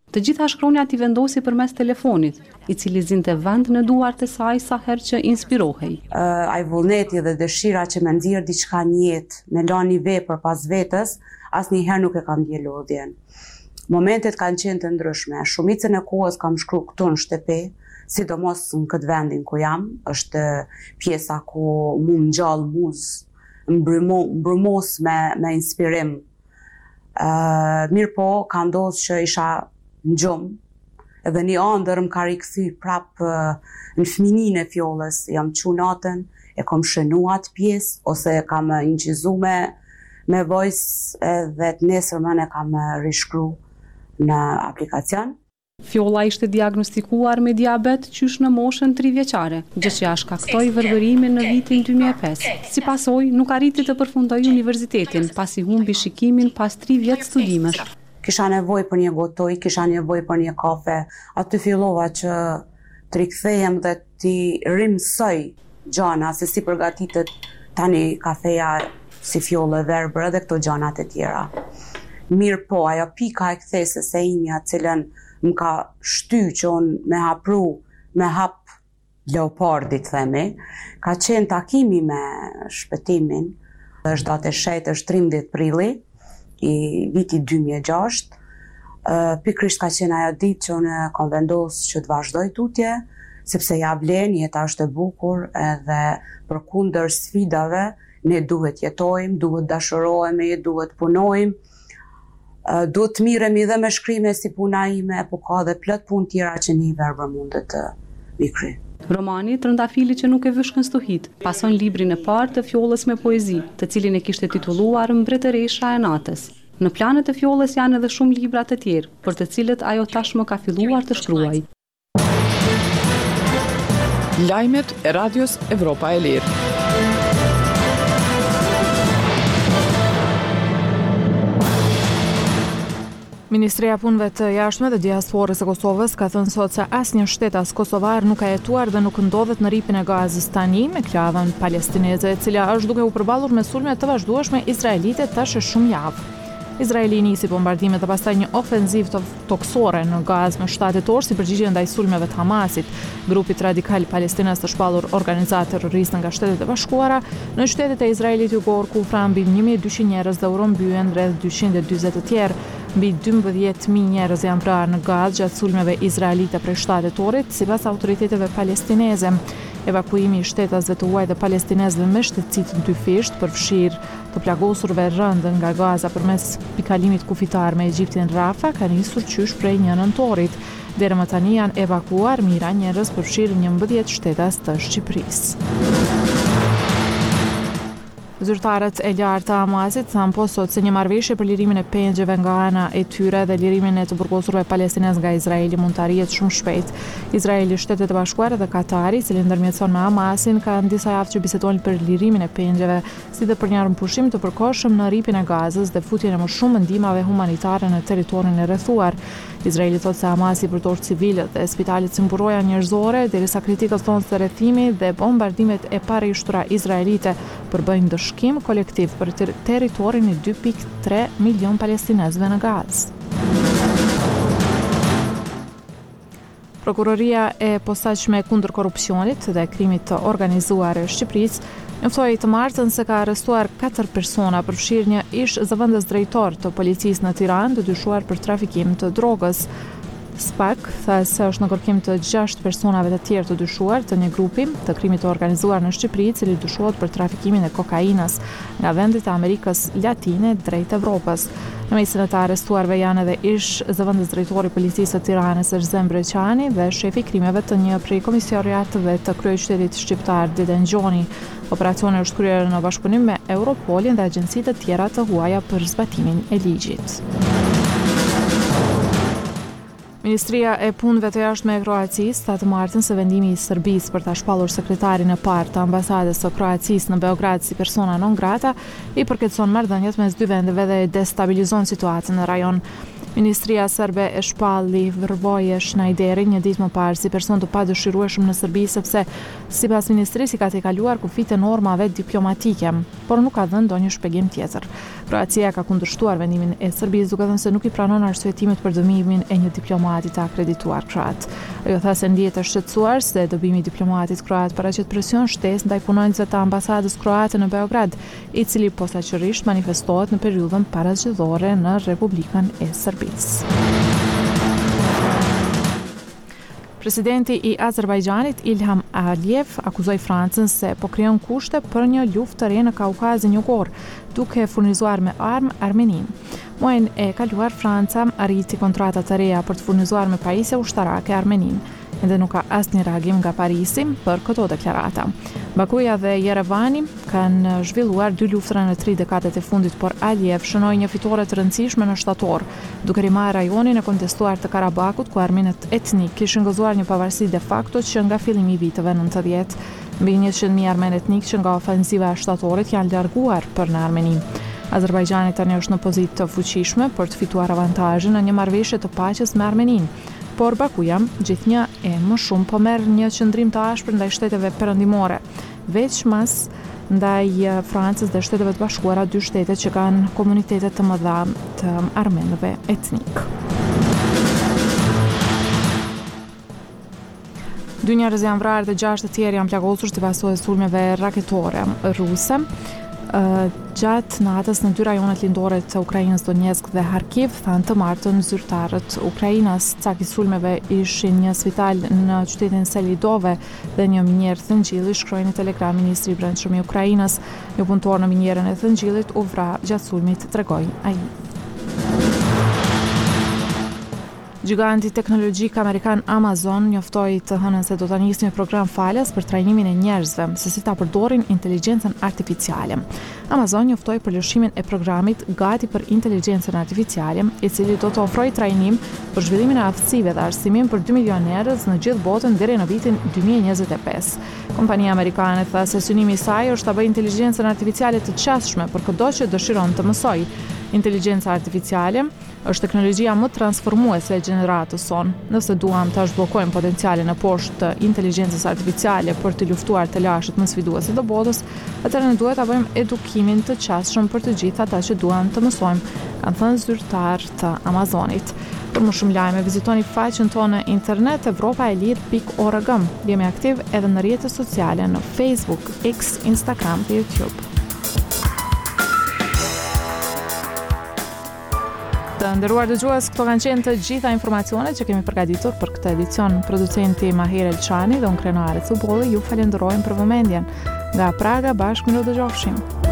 Të gjitha shkronja t'i vendosi përmes telefonit, I cili zinte vend në duart e saj sa herë që inspirohej. Ai vullneti dhe dëshira që me nxjerr diçka në jetë, me lani vepër pas vetës, asnjëherë nuk e kam ndjer lodhjen. Momentet kanë qenë të ndryshme. Shumicën e kohës kam shkruar këtu në shtëpi, sidomos në këtë vendin ku jam, është pjesa ku mu ngjall muzë, mbrumos me inspirim. Mirë po, ka ndodhur që isha në gjumë, edhe një ëndër më ka rikthy prap në fëmininë e fjollës, jam qu natën, e kom shënuat pjesë, ose e kam incizu me voice edhe të nesërmën e kam rishkru në aplikacion. Fjolla ishte diagnostikuar me diabet qysh në moshën 3 vjeçare, gjë që ja shkaktoi verbërimin në vitin 2005. Si pasojë, nuk arriti të përfundoi universitetin, pasi humbi shikimin pas 3 vjet studimesh. Kisha nevojë për një gotoj, kisha nevojë për një kafe. Aty fillova që të rikthehem dhe t'i rimsoj gjana, se si përgatitet tani kafeja si fjollë e verbër edhe këto gjanat e tjera. Mirë po, ajo pika e kthesës e imja, cilën më ka shty që unë me hap leopardit, themi, ka qenë takimi me shpëtimin, është datë e shejtë, është 13 prilli, I viti 2006, pikrisht ka qenë ajo ditë që unë kam vendosur që të vazhdoj tutje, sepse ja vlen, jeta është e bukur edhe përkundër sfidave ne duhet jetojmë, duhet dashurohemi, duhet punojmë, duhet të miremi dhe me shkrime si puna ime, po ka dhe plot punë tjera që një verbër mundet të mikry. Romani Trëndafili që nuk e vëshkën stuhit, pason librin e parë të fjollës me poezi, të cilin e kishte titulluar Mbretëresha e natës. Në planet e fjollës janë edhe shumë libra të tjerë, për të cilët ajo tashmë ka filluar të shkruaj. Lajmet e Radios Evropa e Lirë. Ministria e Punëve të Jashtme dhe Diasporës së Kosovës ka thënë sot se asnjë shtetas kosovar nuk ka jetuar dhe nuk ndodhet në ripin e Gazës tani me klavën palestineze, e cila është duke u përballur me sulme të vazhdueshme izraelite tash shumë javë. Izraeli nisi bombardimet dhe pastaj një ofenzivë toksore në Gazë më 7 tetor si përgjigje ndaj sulmeve të Hamasit, grupit radikal palestinez të shpallur organizatë terroriste nga Shtetet e Bashkuara në qytetet e Izraelit jugor ku mbi 1200 njerëz dhe u mbyen rreth 240 të tjerë. Mbi 12.000 njerëz janë vrarë në Gazë gjatë sulmeve izraelite prej 7 tetorit, sipas autoriteteve palestineze. Evakuimi I shtetasve të huaj dhe palestinezëve me shtetësi të dyfisht përfshir të plagosurve rëndë nga Gaza përmes pikalimit kufitar me Egjiptin Rafa ka nisur qysh prej 1 nëntorit. Deri më tani janë evakuar mira njerëz përfshir 11 shtetas të Shqipërisë. Zyrtarët e lartë të Hamasit thanë po sot se një marrëveshje për lirimin e pengjeve nga ana e tyre dhe lirimin e të burgosurve palestinez nga Izraeli mund të arrihet shumë shpejt. Izraeli, Shtetet e Bashkuara dhe Katari, cili ndërmjetëson me Hamasin, kanë disa javë që bisedojnë për lirimin e pengjeve, si dhe për një pushim të përkohshëm në ripin e Gazës dhe futjen e më shumë ndihmave humanitare në territorin e rrethuar. Izraeli thotë se Hamasi përdor civilët dhe spitalet si mburoja njerëzore, derisa kritikët thonë se rrethimi dhe bombardimet e parishtura izraelite përbëjnë dëshkim kolektiv për territorin e 2.3 milion palestinezëve në Gazë. Prokuroria e posaçme kundër korrupsionit dhe krimit të organizuar e Shqipërisë njoftoi të martën se ka arrestuar 4 persona përfshirë një ish zëvendës drejtor të policisë në Tiranë të dyshuar për trafikim të drogës. SPAK tha se është në kërkim të 6 personave të tjerë të dyshuar të një grupi të krimit të organizuar në Shqipëri, i cili dyshohet për trafikimin e kokainës nga vendet e Amerikës Latine drejt Evropës. Në mesin e të arrestuarve janë edhe ish zëvendës drejtori policisë të Tiranës Erzem Breqani dhe shefi krimeve të një prej komisariatëve të kryeqytetit shqiptar Deden Gjoni. Operacioni është kryer në bashkëpunim me Europolin dhe agjencitë të tjera të huaja për zbatimin e ligjit. Ministria e Punëve të Jashtme e Kroacisë tha të martën se vendimi I Serbisë për ta shpallur sekretarin e parë të ambasadës së Kroacisë në Beograd si persona non grata I përkeçon marrëdhëniet mes dy vendeve dhe destabilizon situatën në rajon. Ministria serbe e shpalli vërvoje Schneiderin një ditë më parë si person të padëshirueshëm në Serbi sepse sipas ministrisë ka tejkaluar kufit e normave diplomatike, por nuk ka dhënë ndonjë shpjegim tjetër. Kroacia ka kundërshtuar vendimin e Serbisë duke thënë se nuk i pranon arsyetimet për dëmimin e një diplomati të akredituar kroat. Ajo tha se ndihet e shqetësuar se dëbimi i diplomatit kroat paraqet presion shtesë ndaj punonjësve të ambasadës kroate në Beograd, i cili posaçërisht manifestohet në periudhën parazgjedhore në Republikën e Serbisë. Presidenti i Azerbajxhanit Ilham Aliyev akuzoi Francën se po krijon kushte për një luftë të re në Kaukazin Jugor, duke furnizuar me armë Armeninë. Muajin e kaluar Franca arriti kontrata të reja për të furnizuar me pajisje ushtarake Armeninë. Ende nuk ka asnjë reagim nga Parisi për këto deklarata. Bakuja dhe Jerevani kanë zhvilluar 2 luftra në 3 dekadet e fundit, por Aliyev shënoi një fitore të rëndësishme në shtator, duke rimarrë rajonin e kontestuar të Karabakut, ku armenët etnik kishin gëzuar një pavarësi de facto që nga fillimi i viteve 90. Mbi 100.000 armenë etnik që nga ofensiva e shtatorit janë larguar për në Armeni. Azerbajxhani tani është në pozitë të fuqishme për të fituar avantazhin në një marrëveshje të paqes me Armeninë. Por Bakuja gjithnjë e më shumë po merr një qëndrim të ashpër ndaj shteteve perëndimore, veçmas ndaj Francës dhe Shteteve të Bashkuara, 2 shtete që kanë komunitete të mëdha të armenëve etnik. 2 njerëz janë vrarë dhe 6 të tjerë janë plagosur si pasojë e sulmeve raketore ruse. Gjatë natës në 2 rajonet lindore të Ukrainës, Donetsk dhe Kharkiv, thanë të martën zyrtarët Ukrainas. Caki sulmeve ishin një spital në qytetin Selidove dhe një minjer thëngjilli, shkroi në Telegram ministri i brendshëm i Ukrainës. Një punëtor në minjerën e thëngjillit u vra gjatë sulmit, tregoi ai. Giganti teknologjik amerikan Amazon njoftoi të hënën se do ta nisë një program falas për trajnimin e njerëzve, se si ta përdorin inteligjencën artificiale. Amazon njoftoi për lëshimin e programit gati për inteligjencën artificiale, i cili do të ofrojë trajnim për zhvillimin e aftësive dhe arsimin për 2 milion njerëz në gjithë botën deri në vitin 2025. Kompania amerikane tha se synimi i saj është ta bëjë inteligjencën artificiale të qasshme për çdo që dëshiron të mësojë. Inteligjenca artificiale është teknologjia më transformuese e gjeneratës sonë. Nëse duam të zhbllokojmë potencialin e poshtë të inteligjencës artificiale për të luftuar të lashët më sfiduese të botës, atëherë ne duhet ta bëjmë edukimin të qasshëm për të gjithë ata që duan të mësojmë, kanë thënë zyrtar të Amazonit. Për më shumë lajme, vizitoni faqen tonë në internet evropaelir.org. Jemi aktiv edhe në rrjetet sociale në Facebook, X, Instagram dhe YouTube. Të nderuar dëgjues, këto kanë qenë të gjitha informacionet që kemi përgatitur për këtë edicion. Producenti Mahir Elçani dhe unë Krenare Cubolli ju falenderojmë për vëmendjen. Nga Praga bashkë në dëgjofshim.